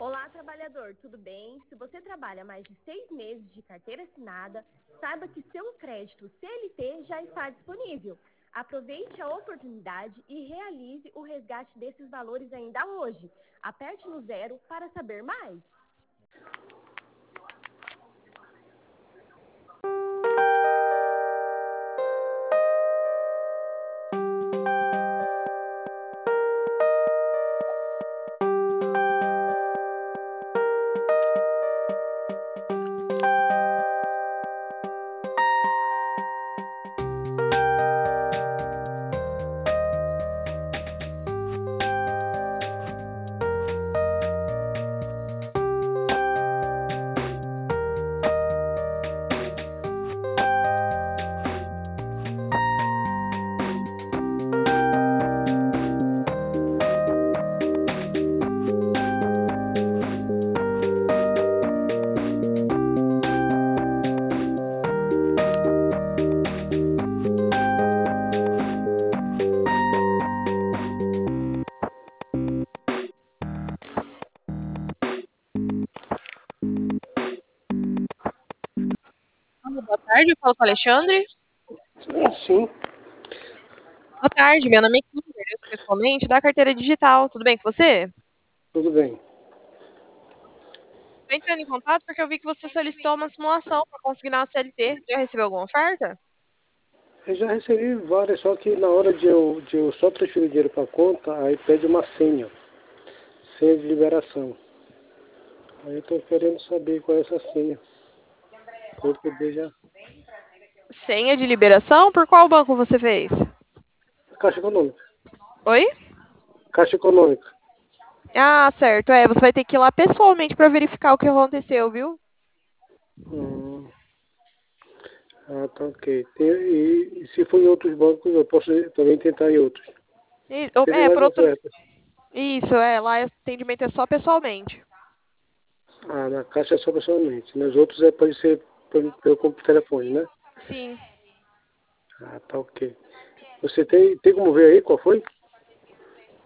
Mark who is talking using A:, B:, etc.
A: Olá, trabalhador, tudo bem? Se você trabalha mais de 6 meses de carteira assinada, saiba que seu crédito CLT já está disponível. Aproveite a oportunidade e realize o resgate desses valores ainda hoje. Aperte no 0 para saber mais.
B: Boa tarde, eu falo com o Alexandre.
C: Sim,
B: Boa tarde, meu nome é Kinder, eu sou correspondente da carteira digital. Tudo bem com você?
C: tudo bem.
B: Estou entrando em contato porque eu vi que você solicitou uma simulação para conseguir na CLT. Já recebeu alguma oferta?
C: Eu já recebi várias, só que na hora de eu só transferir dinheiro para a conta, aí pede uma senha de liberação. Aí eu estou querendo saber qual é essa senha, para eu poder já...
B: Senha de liberação? Por qual banco você fez?
C: Caixa Econômica.
B: Oi?
C: Caixa Econômica.
B: Ah, certo. Você vai ter que ir lá pessoalmente para verificar o que aconteceu, viu?
C: Hum, tá ok. E se for em outros bancos, eu posso também tentar em outros. Terem mais
B: Por outro.
C: ofertas.
B: Isso, lá o atendimento é só pessoalmente.
C: Ah, na Caixa é só pessoalmente. Nos outros pode ser pelo telefone, né?
B: Sim.
C: Ah, tá ok. Você tem como ver aí qual foi?